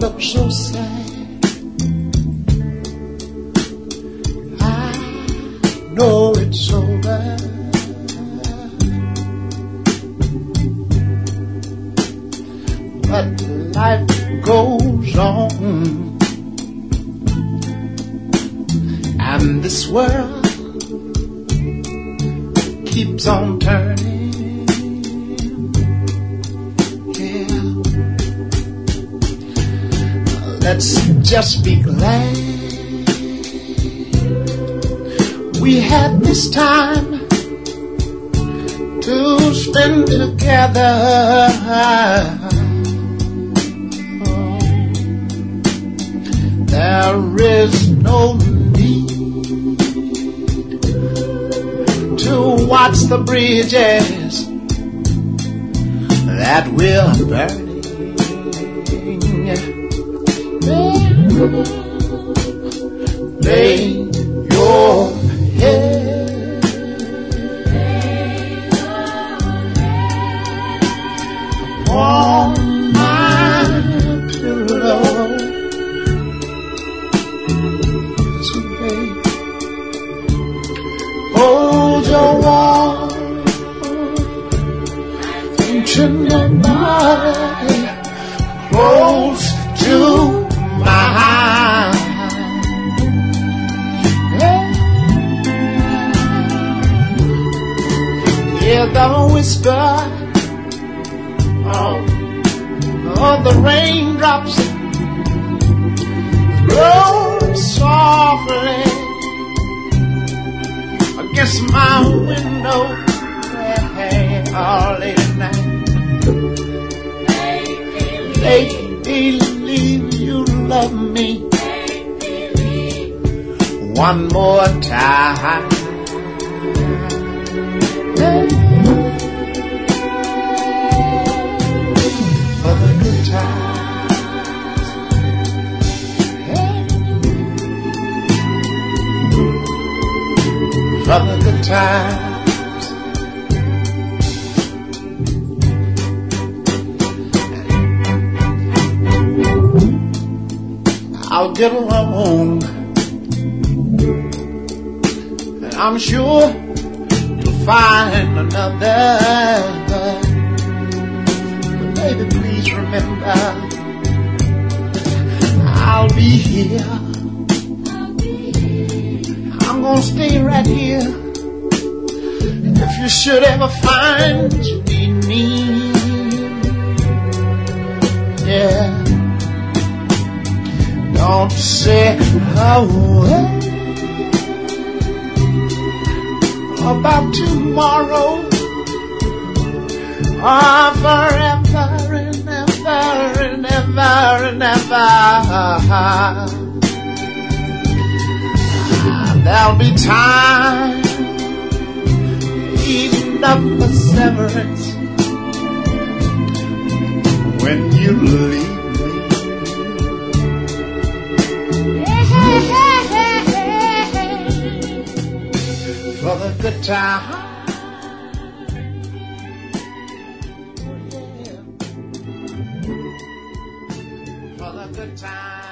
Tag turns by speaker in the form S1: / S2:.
S1: look so sad. I know it's over. But life goes on, and this world keeps on turning. Yeah. Let's just be glad we had this time to spend together. There is no need to watch the bridges that we're burning. Lay your head on my pillow. Hold your warm, tender body close to mine. Hear the whisper of the raindrops roll softly against my window, all late at night. Make believe you love me one more time. For the good times, for the good times. I'll get along, and I'm sure you'll find another. But baby, please remember, I'll be here. I'm gonna stay right here. If you should ever find you need me, yeah. Don't say a word about tomorrow or forever and ever and ever and ever. There'll be time eating up the severance when you leave. For the good time, for the good time.